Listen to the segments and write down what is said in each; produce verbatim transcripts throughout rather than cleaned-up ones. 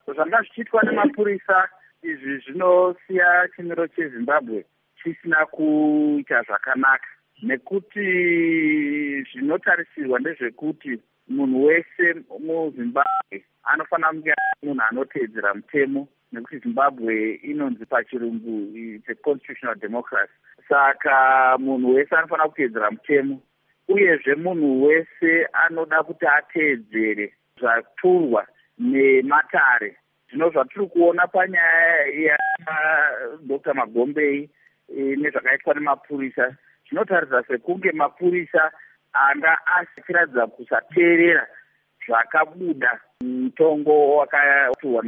zvanga zvichiitwa nemapurisa izvi zvinosiya chimiro cheZimbabwe chisina kuita zvakanaka, nekuti zvinotarisirwa ndezvekuti munhu wese muZimbabwe anofanira kunge munhu anoteedzera mutemo, nekuti Zimbabwe inonzi pachirungu it's a constitutional democracy. Saka munhu wese anofanira kuteedzera mutemo, uyezve munhu wese anoda kuti ateedzere zvaturwa nematare. Zvino zvatiri kuona panyaya yaDr Magombei nezvakaitwa nemapurisa zvinotaridza sekunge mapurisa anga asikiradza kusateerera zvakabuda mutongo wakaturwa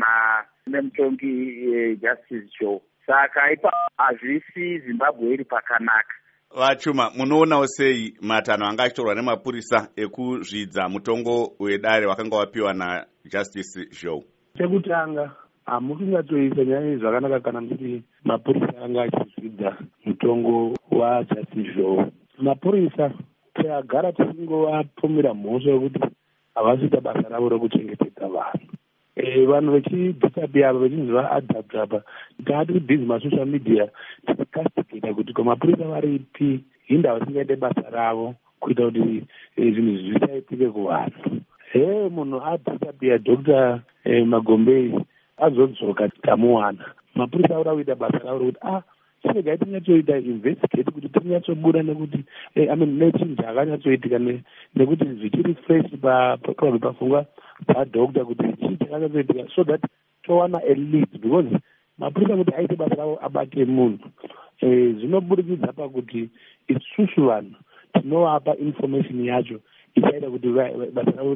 nemutongi Justice Joe. Saka ipa hazvisi Zimbabwe iri pakanaka. Vachuma, munoonawo sei matanho anga achitorwa nemapurisa ekuzvidza mutongo wedare wakanga wapiwa naJustice Joe? Chekutanga, hamusingatoisa nyaya zvakanaka kana kuti mapurisa anga achizvidza mutongo waJustice Joe. Mapurisa tagara tisingovapfumira mhosva yekuti havasita basa ravo rekuchengetedza vanhu. E, vanhu vechidhisapi ava vechinzi vaadhapt apa taati bhizi masocial media tikastigeta kuti ko mapurisa varipi hinda vasingaite basa ravo kuita kuti zvinhu zvisaitike kuvanhu. He munhu adhisapi Dr Magombei azodzoka tamuwana, mapurisa aura kuita basa ravo rokuti ah chiregai tinyatsoita investigate kuti tinyatsobuda nekuti I mean nechinhu chakanyatsoitika nekuti zvichiri fresh pafungwa padoctor kuti chii chakanyatsoitika, so that towana a lead, because mapurisa kuti aite basa ravo abate munhu zvinobudikidza pakuti isusu vanhu tinovapa information yacho ichaita kuti basa ravo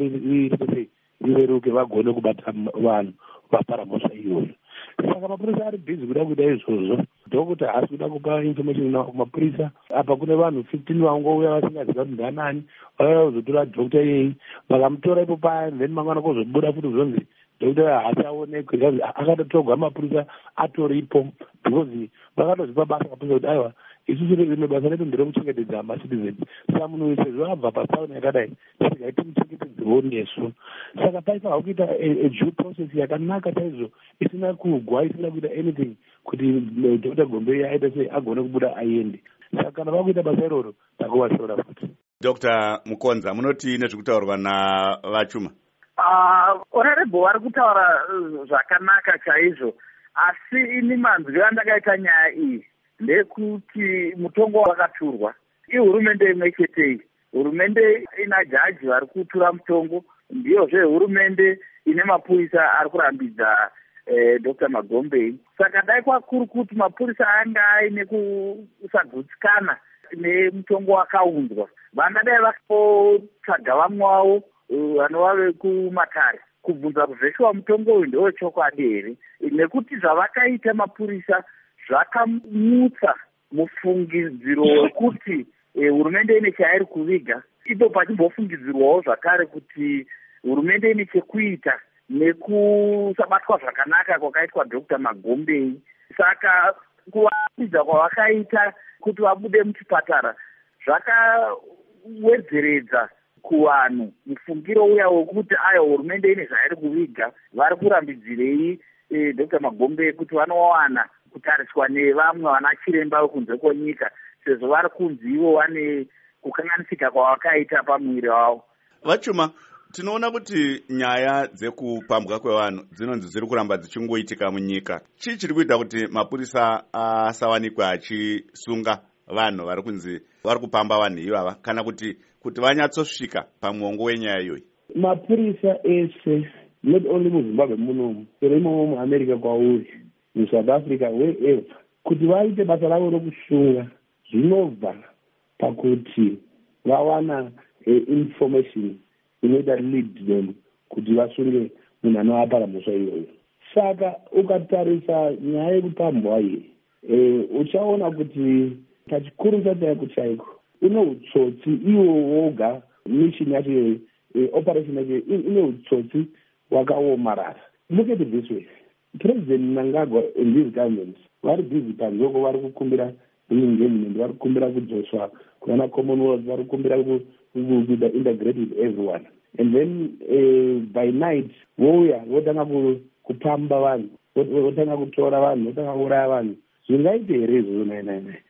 rireruke vagone kubata vanhu vapara mhosva iyoyo. Saka mapurisa ari bhizi kuda kuita izvozvo. Dhokota haasi kuda kupa information kumapurisa. Apa kune vanhu fifteen vangouya vasingaziva kuti ndanani, vauya kuzotora dhokota iyeye, vakamutora ipo paya, then mangwana kuzobuda futi zvonzi dhokota haachaonekwi, akatotogwa mapurisa atoripo, because vakatozvipa basa mapurisa kuti aiwa isusu rimwe basa redu nderekuchengetedza macitizens. Saka munhu sezvo abva patsaona yakadai tisingai timuchengetedzewo nesu. Saka paifanira kuita due process yakanaka chaizvo, isina kugwa, isina kuita anything kuti Dr Gombei aite sei agone kubuda aende. Saka kana vakuita basa iroro takuvashora futi. Dr Mukonza, munoti nezvekutaurwa naVachuma? Uh, honorable vari kutaura zvakanaka chaizvo, asi ini manzwi andakaita nyaya iyi ndekuti mutongo wakaturwa ihurumende imwe chetei. Hurumende ina jaji vari kutura mutongo, ndiyozve hurumende ine mapurisa ari kurambidza eh, Dr Magombei. Saka dai kwakuri kuti mapurisa anga aine kusagutsikana nemutongo wakaunzwa, vangadai vakotsvaga vamwe wavo vanova vekumatare kubvunza kuzveshuwa mutongo uyu ndewechokwadi here, nekuti zvavakaita mapurisa zvakamutsa mufungidziro wekuti hurumende ine chairi kuviga. Ipo pachimbofungidzirwawo zvakare kuti hurumende ine chekuita nekusabatwa zvakanaka kwakaitwa Dr Magombei. Saka kuvaratidza kwavakaita kuti vabude muchipatara zvakawedzeredza kuvanhu mufungiro uya wekuti ayo hurumende ine zvairi kuviga, vari kurambidzirei e, Dr Magombei kuti vanowana kutariswa nevamwe vana chiremba wekunze kwenyika, sezvo vari kunzi ivo vane kukanganisika kwavakaita pamwiri wavo. Vachuma, tinoona kuti nyaya dzekupambwa kwevanhu dzinonzi dziri kuramba dzichingoitika munyika. Chii chiri kuita kuti mapurisa asawanikwa achisunga vanhu vari kunzi vari kupamba vanhu ivava, kana kuti kuti vanyatsosvika pamuongo wenyaya iyoyi? Mapurisa ese, not only muZimbabwe munomu, chero imomo muAmerica kwauri, muSouth Africa, wherever, kuti vaite basa ravo rokusunga zvinobva pakuti vawana information inoita lead them kuti vasunge munhu anovapara mhosva iyoyo. Saka ukatarisa nyaya yekupambwa iyi, uchaona kuti pachikuru chacho yako chaiko ine utsotsi iwo woga, mission yacho operation yacho ine utsotsi wakaomarara. Look at it this way. President Mnangagwa and these governments vari busy panzoko, vari kukumbira engagement, vari kukumbira kudzoswa kuna Commonwealth, vari kukumbira kuintegrate with everyone, and then uh, by night vouya votanga kupamba vanhu, votanga kutora vanhu, votanga kuuraya vanhu. Zvingaite here izvozvo? nai nai nai